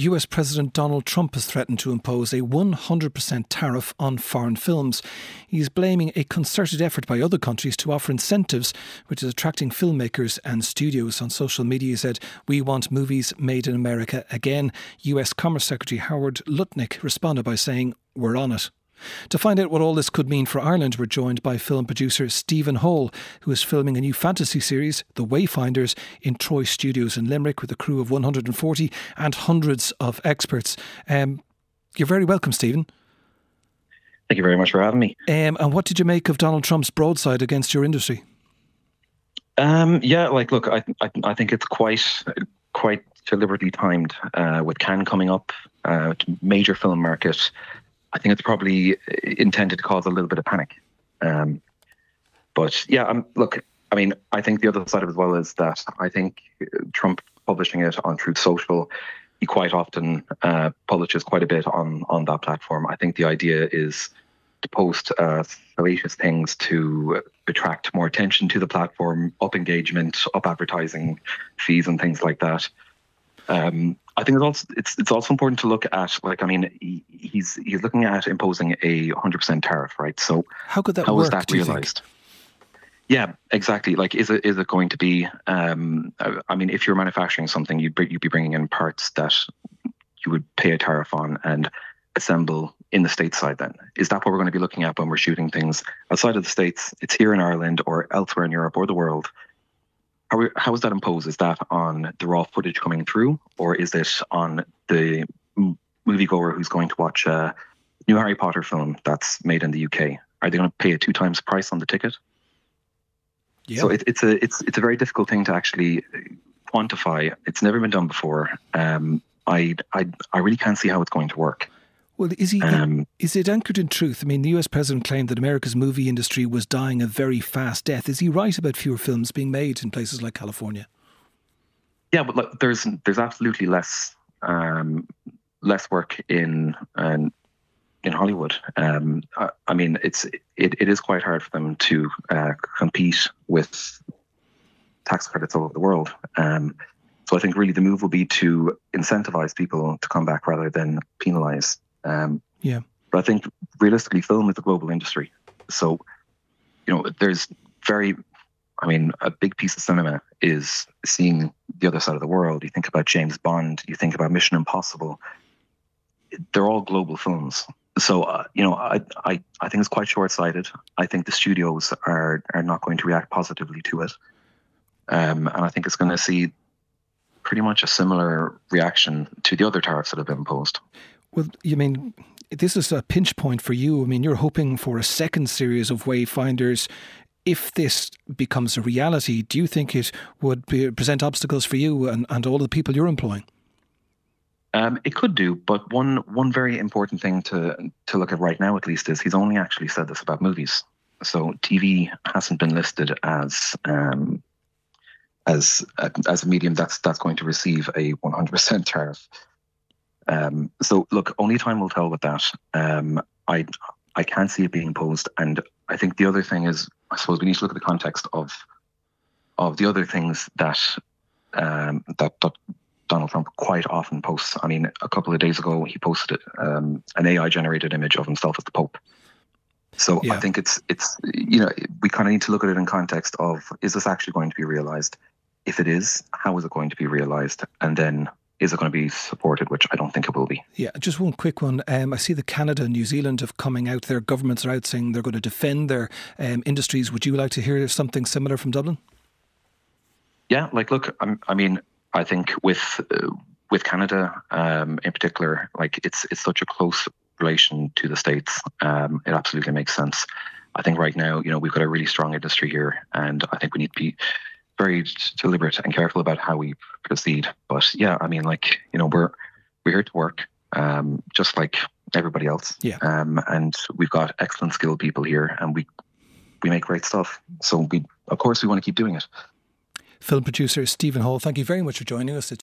US President Donald Trump has threatened to impose a 100% tariff on foreign films. He's blaming a concerted effort by other countries to offer incentives, which is attracting filmmakers and studios. On social media, he said, "We want movies made in America again." US Commerce Secretary Howard Lutnick responded by saying, "We're on it." To find out what all this could mean for Ireland, we're joined by film producer Stephen Hall, who is filming a new fantasy series, The Wayfinders, in Troy Studios in Limerick with a crew of 140 and hundreds of experts. You're very welcome, Stephen. Thank you very much for having me. And what did you make of Donald Trump's broadside against your industry? Look, I think it's quite deliberately timed with Cannes coming up, major film market. I think it's probably intended to cause a little bit of panic. I think the other side of it as well is that I think Trump publishing it on Truth Social, he quite often publishes quite a bit on that platform. I think the idea is to post salacious things to attract more attention to the platform, up engagement, up advertising fees and things like that. I think it's also important to look at, he's looking at imposing a 100% tariff, right? So how could that work? How is that do you realised? think? Yeah, exactly. Like, is it going to be? If you're manufacturing something, you'd be bringing in parts that you would pay a tariff on and assemble in the stateside. Then is that what we're going to be looking at when we're shooting things outside of the States? It's here in Ireland or elsewhere in Europe or the world. How is that imposed? Is that on the raw footage coming through, or is it on the moviegoer who's going to watch a new Harry Potter film that's made in the UK? Are they going to pay a 2 times price on the ticket? Yeah. So it's a very difficult thing to actually quantify. It's never been done before. I really can't see how it's going to work. Well, is it anchored in truth? I mean, the US president claimed that America's movie industry was dying a very fast death. Is he right about fewer films being made in places like California? Yeah, but look, there's absolutely less work in Hollywood. It is quite hard for them to compete with tax credits all over the world. So I think really the move will be to incentivize people to come back rather than penalize. But I think realistically, film is a global industry. So, there's a big piece of cinema is seeing the other side of the world. You think about James Bond, you think about Mission Impossible. They're all global films. So, I think it's quite short-sighted. I think the studios are not going to react positively to it. And I think it's going to see pretty much a similar reaction to the other tariffs that have been imposed. Well, this is a pinch point for you. I mean, you're hoping for a second series of Wayfinders. If this becomes a reality, do you think it would present obstacles for you and all the people you're employing? It could do, but one very important thing to look at right now, at least, is he's only actually said this about movies. So TV hasn't been listed as a medium that's going to receive a 100% tariff. So look, only time will tell with that. I can't see it being imposed, and I think the other thing is, I suppose we need to look at the context of the other things that Donald Trump quite often posts. I mean, a couple of days ago he posted an AI generated image of himself as the Pope. So yeah. I think it's we kind of need to look at it in context of, is this actually going to be realised? If it is, how is it going to be realised? And then, is it going to be supported, which I don't think it will be. Yeah, just one quick one. I see that Canada and New Zealand have coming out, their governments are out saying they're going to defend their industries. Would you like to hear something similar from Dublin? Yeah, look, I think with Canada in particular, it's such a close relation to the States. It absolutely makes sense. I think right now, we've got a really strong industry here, and I think we need to be very deliberate and careful about how we proceed. But yeah, we're here to work, just like everybody else. Yeah. And we've got excellent skilled people here, and we make great stuff. So we want to keep doing it. Film producer Stephen Hall, thank you very much for joining us.